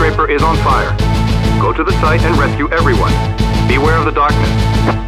skyscraper is on fire. Go to the site and rescue everyone. Beware of the darkness.